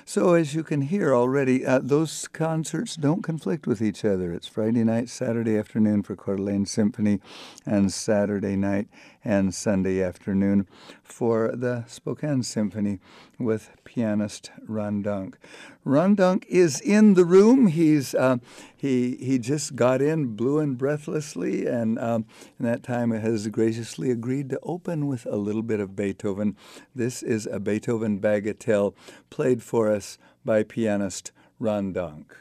So as you can hear already, those concerts don't conflict with each other. It's Friday night, Saturday afternoon for Coeur d'Alene Symphony, and Saturday night and Sunday afternoon for the Spokane Symphony with pianist Ron Dunk. Ron Dunk is in the room. He just got in, blew in breathlessly, and in that time has graciously agreed to open with a little bit of Beethoven. This is a Beethoven bagatelle played for us by pianist Ron Dunk.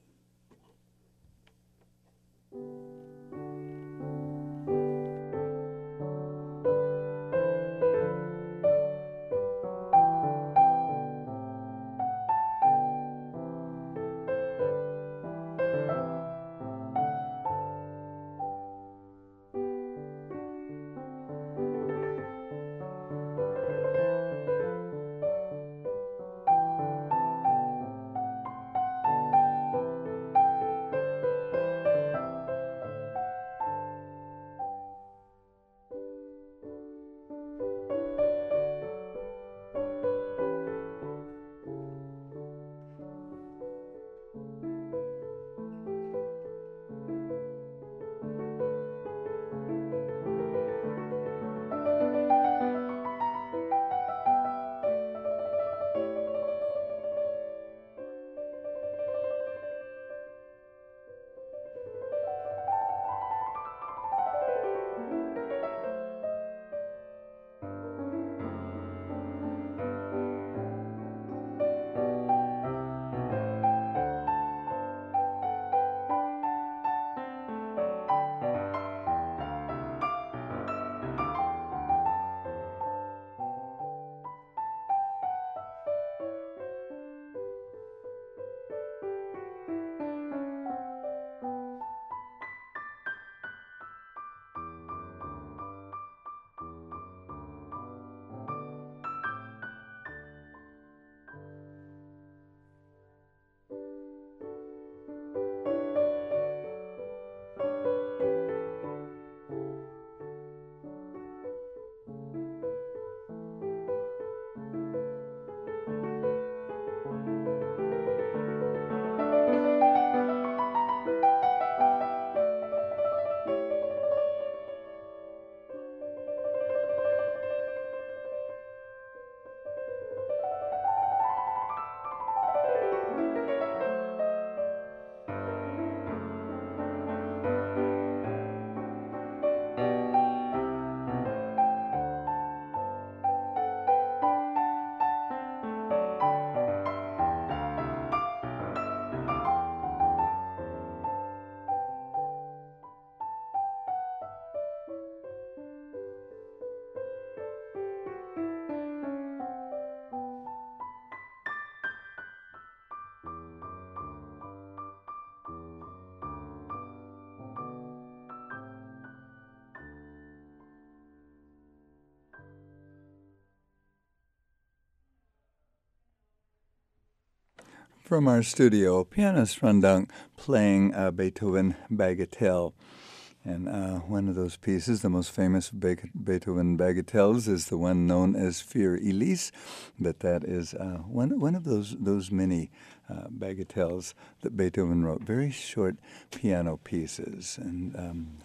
From our studio, pianist Ron Dunk playing a Beethoven bagatelle. And one of those pieces, the most famous Beethoven bagatelles, is the one known as Für Elise, but that is one of those many bagatelles that Beethoven wrote, very short piano pieces. And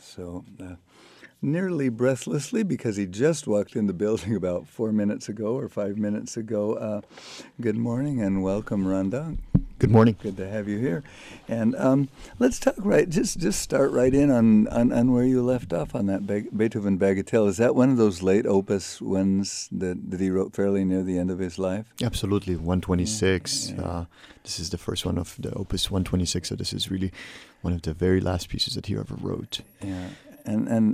nearly breathlessly, because he just walked in the building about 4 minutes ago or 5 minutes ago. Good morning and welcome, Ron Dunk. Good morning. Good to have you here. And let's talk just start right in on where you left off on that Beethoven bagatelle. Is that one of those late opus ones that he wrote fairly near the end of his life? Absolutely, 126. Yeah. This is the first one of the opus 126, so this is really one of the very last pieces that he ever wrote. Yeah, and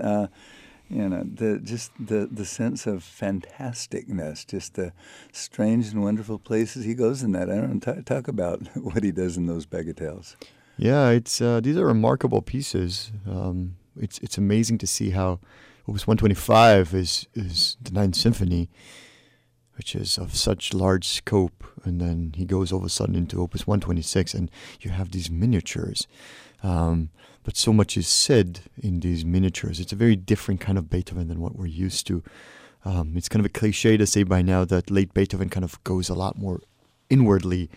the sense of fantasticness, just the strange and wonderful places he goes in that. I don't know, talk about what he does in those bagatelles. Yeah, it's these are remarkable pieces. It's amazing to see how Opus 125 is the Ninth Symphony, which is of such large scope, and then he goes all of a sudden into Opus 126, and you have these miniatures. But so much is said in these miniatures. It's a very different kind of Beethoven than what we're used to. It's kind of a cliche to say by now that late Beethoven kind of goes a lot more inwardly.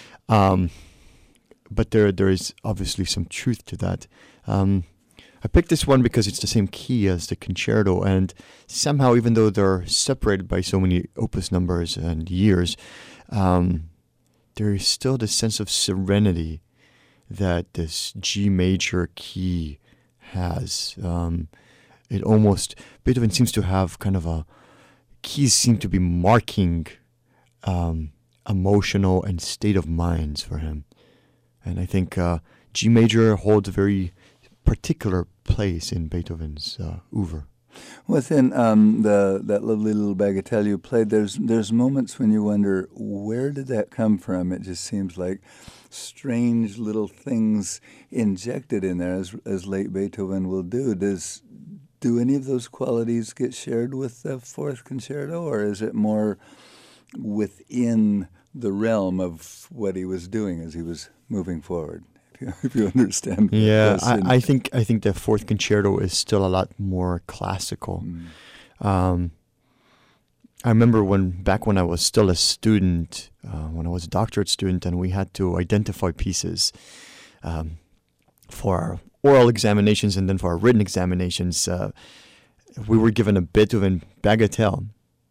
But there is obviously some truth to that. I picked this one because it's the same key as the concerto, and somehow, even though they're separated by so many opus numbers and years, there is still this sense of serenity that this G major key has. Beethoven seems to have kind of keys seem to be marking emotional and state of minds for him. And I think G major holds a very particular place in Beethoven's oeuvre. Within that lovely little bagatelle you played, there's moments when you wonder, where did that come from? It just seems like strange little things injected in there, as late Beethoven will do. Do any of those qualities get shared with the Fourth Concerto, or is it more within the realm of what he was doing as he was moving forward? If you understand. Yeah, I think the Fourth Concerto is still a lot more classical. I remember back when I was still a student, when I was a doctorate student, and we had to identify pieces for our oral examinations and then for our written examinations. We were given a Beethoven bagatelle,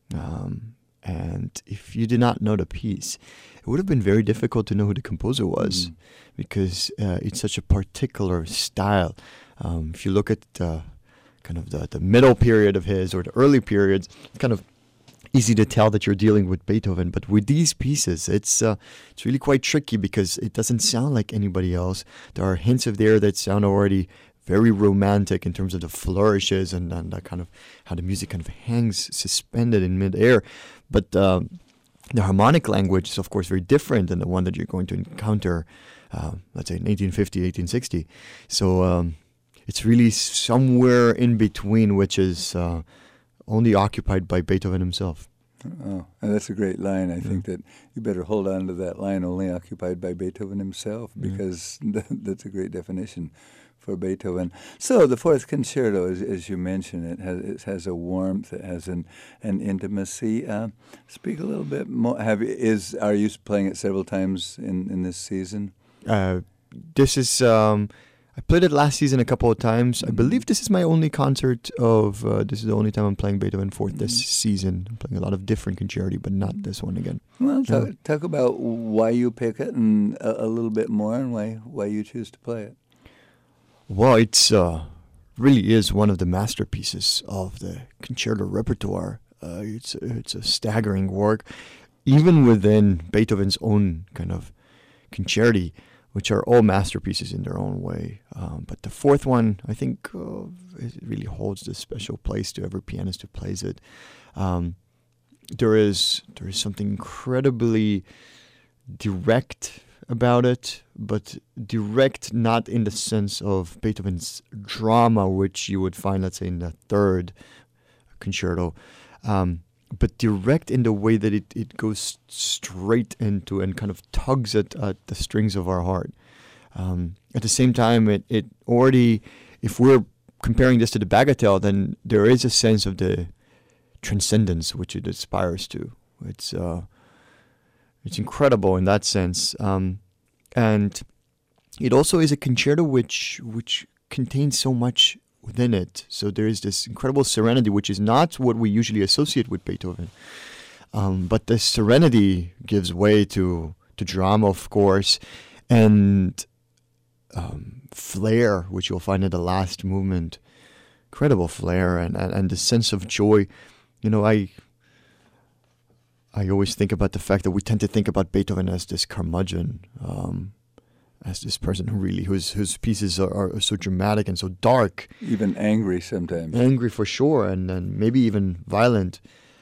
and if you did not know the piece, it would have been very difficult to know who the composer was, because it's such a particular style. If you look at kind of the middle period of his or the early periods, it's kind of easy to tell that you're dealing with Beethoven. But with these pieces, it's really quite tricky because it doesn't sound like anybody else. There are hints of there that sound already very romantic in terms of the flourishes and kind of how the music kind of hangs suspended in midair. But the harmonic language is, of course, very different than the one that you're going to encounter, let's say, in 1850, 1860. So it's really somewhere in between, which is only occupied by Beethoven himself. Oh, and that's a great line. I think that you better hold on to that line, only occupied by Beethoven himself, because that's a great definition for Beethoven. So the Fourth Concerto, as you mentioned, it has a warmth, it has an intimacy. Speak a little bit more. Are you playing it several times in this season? This is I played it last season a couple of times. I believe this is my only concert of. This is the only time I'm playing Beethoven Fourth this season. I'm playing a lot of different concerti, but not this one again. Well, talk about why you pick it and a little bit more, and why you choose to play it. Well, it's really is one of the masterpieces of the concerto repertoire. It's a staggering work, even within Beethoven's own kind of concerti, which are all masterpieces in their own way. But the fourth one, I think, it really holds this special place to every pianist who plays it. There is something incredibly direct about it, but direct not in the sense of Beethoven's drama, which you would find, let's say, in the third concerto, but direct in the way that it goes straight into and kind of tugs at the strings of our heart. At the same time, it already, if we're comparing this to the bagatelle, then there is a sense of the transcendence which it aspires to. It's incredible in that sense. And it also is a concerto which contains so much within it. So there is this incredible serenity, which is not what we usually associate with Beethoven. But the serenity gives way to drama, of course, and flair, which you'll find in the last movement. Incredible flair and the sense of joy. You know, I always think about the fact that we tend to think about Beethoven as this curmudgeon, as this person whose pieces are so dramatic and so dark. Even angry sometimes. Angry for sure, and maybe even violent.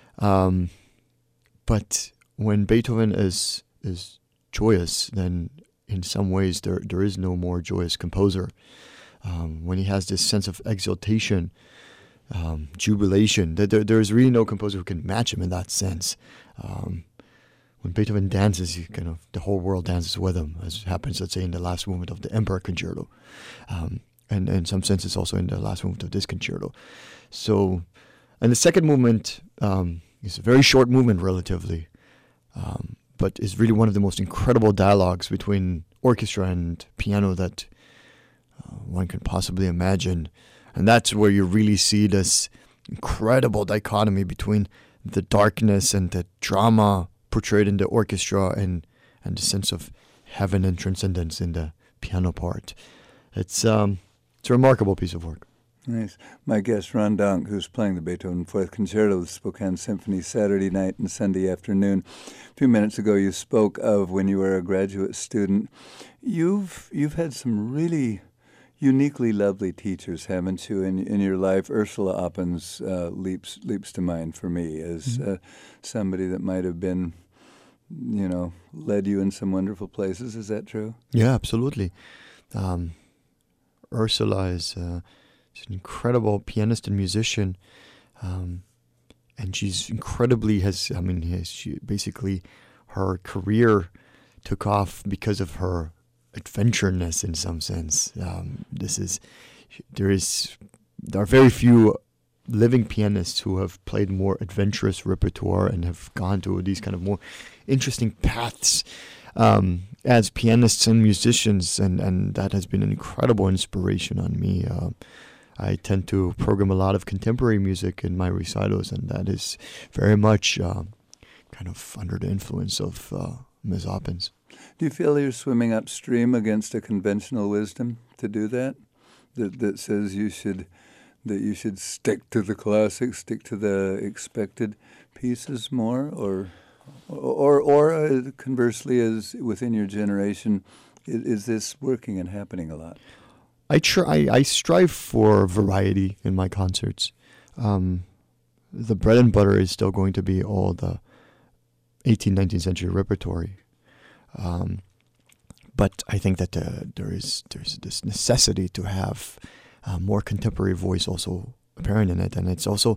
But when Beethoven is joyous, then in some ways there is no more joyous composer. When he has this sense of exaltation, jubilation, there is really no composer who can match him in that sense. When Beethoven dances, the whole world dances with him, as happens, let's say, in the last movement of the Emperor Concerto, and in some senses also in the last movement of this concerto. So, and the second movement is a very short movement relatively, but is really one of the most incredible dialogues between orchestra and piano that one can possibly imagine. And that's where you really see this incredible dichotomy between the darkness and the drama portrayed in the orchestra and the sense of heaven and transcendence in the piano part. It's a remarkable piece of work. Nice. My guest, Ron Donk, who's playing the Beethoven Fourth Concerto with the Spokane Symphony Saturday night and Sunday afternoon. A few minutes ago, you spoke of when you were a graduate student. You've had some really uniquely lovely teachers, haven't you, in your life? Ursula Oppens leaps to mind for me as somebody that might have been, led you in some wonderful places. Is that true? Yeah, absolutely. Ursula is she's an incredible pianist and musician, and she's incredibly she basically her career took off because of her adventureness in some sense. There are very few living pianists who have played more adventurous repertoire and have gone to these kind of more interesting paths as pianists and musicians, and that has been an incredible inspiration on me. I tend to program a lot of contemporary music in my recitals, and that is very much kind of under the influence of Ms. Oppens. Do you feel you're swimming upstream against a conventional wisdom to do that? That says you should stick to the classics, stick to the expected pieces more, or conversely, as within your generation, is this working and happening a lot? I strive for variety in my concerts. The bread and butter is still going to be all the 18th, 19th century repertory. But I think that there's this necessity to have more contemporary voice also apparent in it, and it also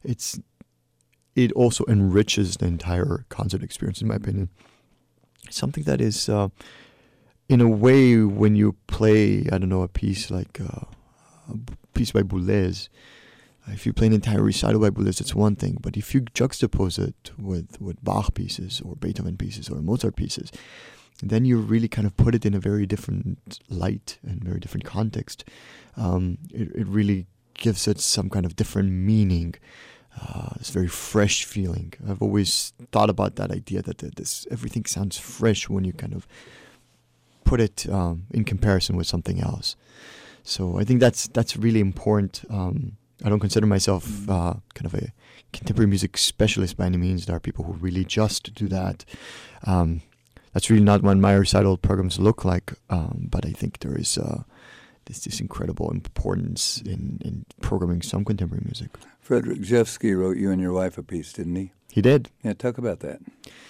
enriches the entire concert experience, in my opinion. Something that is, in a way, when you play, a piece like a piece by Boulez, if you play an entire recital by Boulez, it's one thing. But if you juxtapose it with Bach pieces or Beethoven pieces or Mozart pieces, then you really kind of put it in a very different light and very different context. It really gives it some kind of different meaning. It's very fresh feeling. I've always thought about that idea that everything sounds fresh when you kind of put it in comparison with something else. So I think that's really important. I don't consider myself kind of a contemporary music specialist by any means. There are people who really just do that. That's really not what my recital programs look like, but I think there is this incredible importance in programming some contemporary music. Frederick Rzewski wrote you and your wife a piece, didn't he? He did. Yeah, talk about that.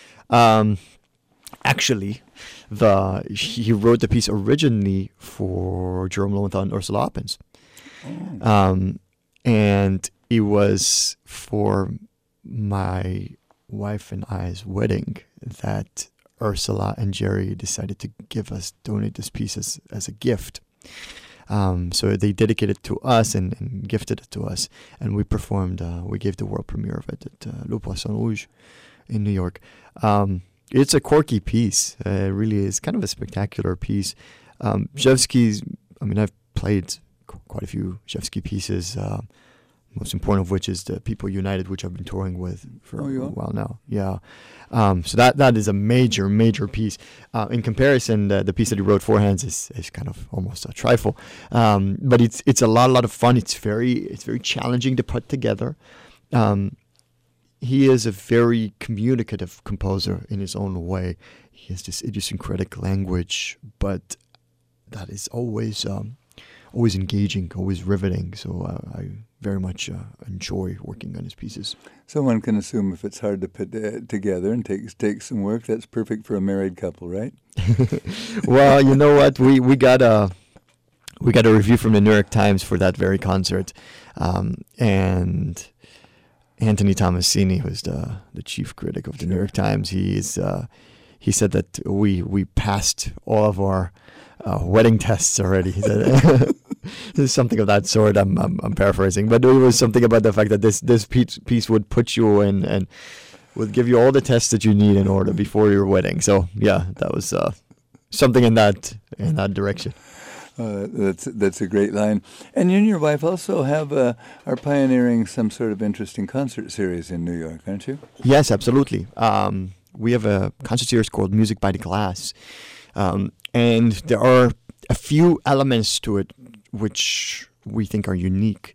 Actually, he wrote the piece originally for Jerome Lowenthal and Ursula Oppens. Oh. And it was for my wife and I's wedding that Ursula and Jerry decided to donate this piece as a gift. So they dedicated it to us and gifted it to us. And we performed, we gave the world premiere of it at Le Poisson Rouge in New York. It's a quirky piece. It really is kind of a spectacular piece. Rzewski's, I've played quite a few Rzewski pieces, most important of which is the People United, which I've been touring with for a while now. Yeah. So that is a major, major piece. In comparison, the piece that he wrote for hands is kind of almost a trifle. But it's a lot of fun. It's very challenging to put together. He is a very communicative composer in his own way. He has this idiosyncratic language, but that is always engaging, always riveting. So I very much enjoy working on his pieces. Someone can assume if it's hard to put together and takes some work, that's perfect for a married couple, right? Well, you know what? We got a review from the New York Times for that very concert, and Anthony Tomasini, who's the chief critic of the New York Times, he said that we passed all of our wedding tests already. He said there's something of that sort. I'm paraphrasing, but it was something about the fact that this piece would put you in We'll give you all the tests that you need in order before your wedding. So yeah, that was something in that direction. That's a great line. And you and your wife also are pioneering some sort of interesting concert series in New York, aren't you? Yes, absolutely. We have a concert series called Music by the Glass, and there are a few elements to it which we think are unique.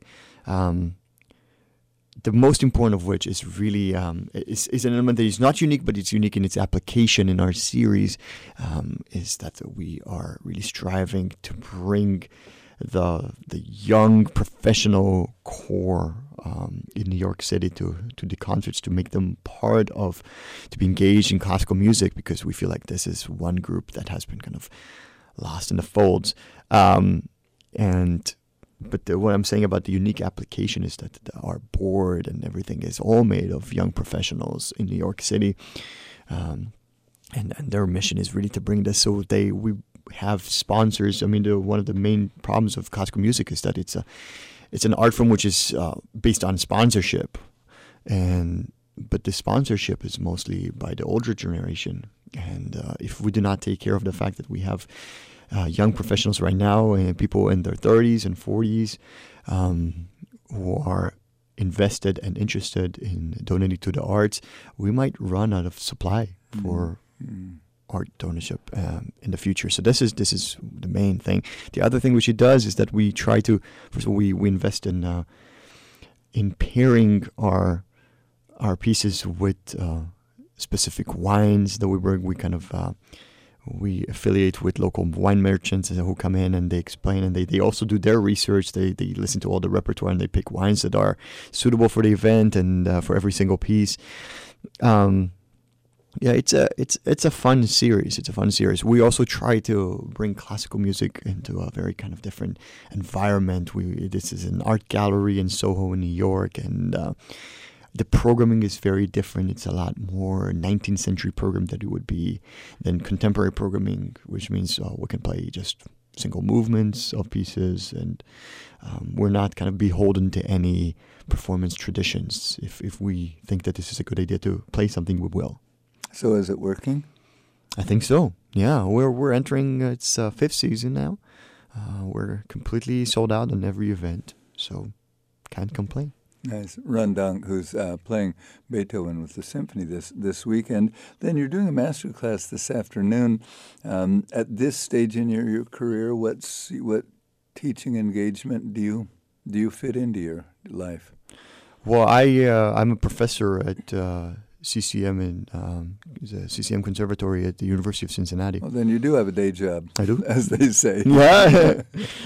The most important of which is really is an element that is not unique, but it's unique in its application in our series, is that we are really striving to bring the young professional core in New York City to the concerts, to make them to be engaged in classical music, because we feel like this is one group that has been kind of lost in the folds. But what I'm saying about the unique application is that our board and everything is all made of young professionals in New York City, and their mission is really to bring this. So we have sponsors. I mean, one of the main problems of classical music is that it's an art form which is based on sponsorship, but the sponsorship is mostly by the older generation, and if we do not take care of the fact that we have young professionals right now, and people in their 30s and 40s who are invested and interested in donating to the arts, we might run out of supply for art donorship in the future. So this is the main thing. The other thing which it does is that we try to, first of all, we invest in pairing our pieces with specific wines that we bring. We affiliate with local wine merchants who come in and they explain, and they also do their research. They listen to all the repertoire and they pick wines that are suitable for the event and for every single piece. It's a fun series. It's a fun series. We also try to bring classical music into a very kind of different environment. This is an art gallery in Soho in New York, and the programming is very different. It's a lot more 19th century program that it would be than contemporary programming, which means we can play just single movements of pieces, and we're not kind of beholden to any performance traditions. If we think that this is a good idea to play something, we will. So is it working? I think so. Yeah, we're entering its fifth season now. We're completely sold out on every event, so can't complain. Nice. Ron Donk, who's playing Beethoven with the symphony this weekend. Then you're doing a master class this afternoon. At this stage in your career, what teaching engagement do you fit into your life? Well, I'm a professor at CCM in the CCM Conservatory at the University of Cincinnati. Well, then you do have a day job. I do, as they say. Yeah.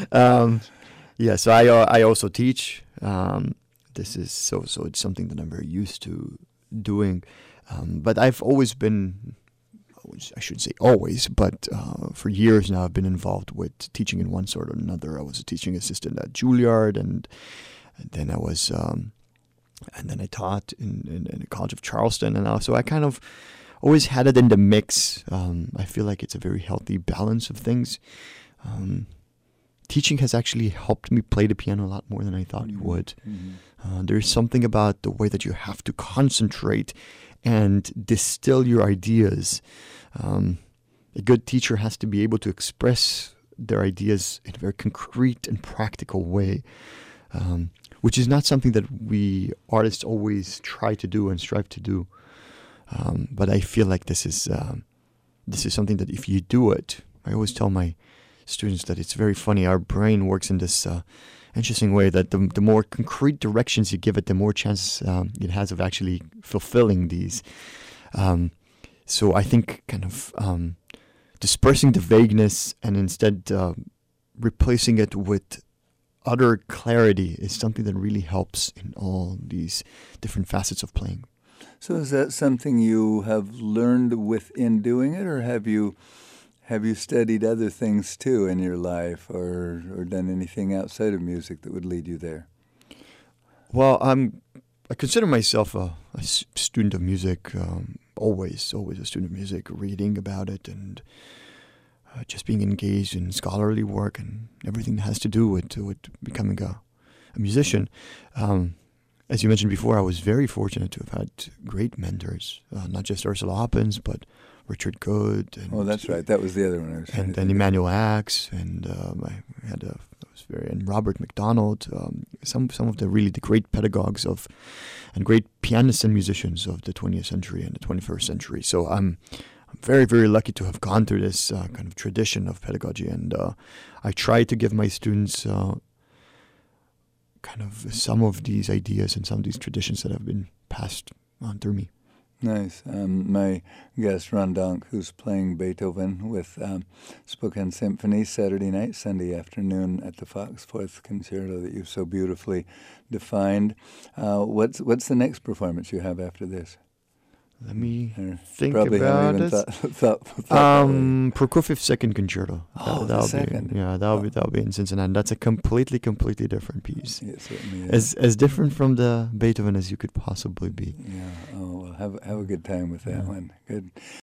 So I also teach. This is so it's something that I'm very used to doing. But I've always been, I shouldn't say always, but for years now I've been involved with teaching in one sort or another. I was a teaching assistant at Juilliard, and then I was, and then I taught in the College of Charleston, and also I kind of always had it in the mix. I feel like it's a very healthy balance of things. Teaching has actually helped me play the piano a lot more than I thought it would. There's something about the way that you have to concentrate and distill your ideas. A good teacher has to be able to express their ideas in a very concrete and practical way, which is not something that we artists always try to do and strive to do. But I feel like this is something that if you do it, I always tell my students that it's very funny. Our brain works in this interesting way that the more concrete directions you give it, the more chance it has of actually fulfilling these. So I think kind of dispersing the vagueness and instead replacing it with utter clarity is something that really helps in all these different facets of playing. So is that something you have learned within doing it, or have you studied other things too in your life, or done anything outside of music that would lead you there? Well, I consider myself a student of music, always a student of music, reading about it and just being engaged in scholarly work and everything that has to do with becoming a musician. as you mentioned before, I was very fortunate to have had great mentors, not just Ursula Hoppens, but Richard Good. And, oh, that's right. That was the other one I was trying to and think of. Emmanuel Axe, and and Robert McDonald, some of the great pedagogues and great pianists and musicians of the 20th century and the 21st century. So I'm very, very lucky to have gone through this kind of tradition of pedagogy, and I try to give my students kind of some of these ideas and some of these traditions that have been passed on through me. Nice. My guest, Ron Donk, who's playing Beethoven with Spokane Symphony Saturday night, Sunday afternoon at the Fox Fourth Concerto that you've so beautifully defined. What's the next performance you have after this? Let me think probably about haven't it. even thought Prokofiev's Second Concerto. The second. That'll be in Cincinnati. That's a completely different piece. It certainly is. As different from the Beethoven as you could possibly be. Yeah. Oh, well, have a good time with that one. Good.